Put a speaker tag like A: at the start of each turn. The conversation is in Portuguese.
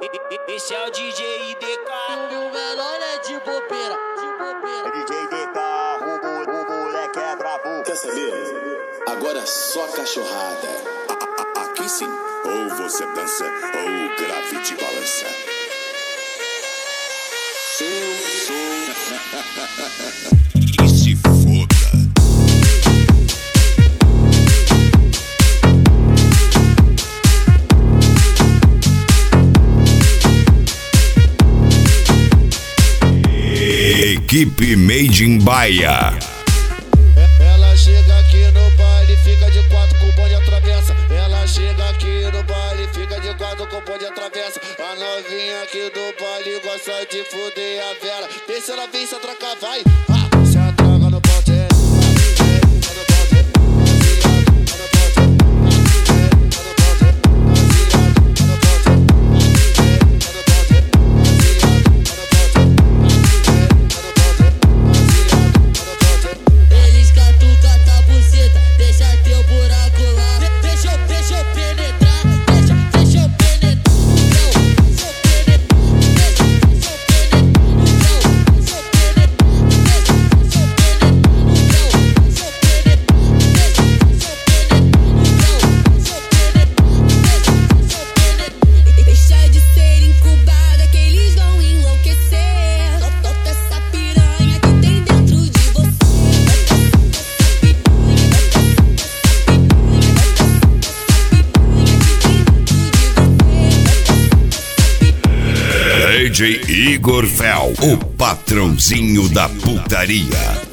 A: Esse é o DJ DK.
B: E o menor é de bobeira, de bobeira.
C: DJ DK, o moleque é brabo.
D: Quer saber? Agora é só cachorrada. Aqui sim, ou você dança ou o grave te balança. Eu sou. E se foda. Equipe Made in Bahia.
E: Ela chega aqui no baile, fica de quatro com o bonde atravessa. Ela chega aqui no baile, fica de quatro com o bonde atravessa. A novinha aqui do baile gosta de fuder a vela. Vê se ela vem, se atracar, vai. Se atraca no bonde.
D: DJ Igor Fel, o patrãozinho da putaria.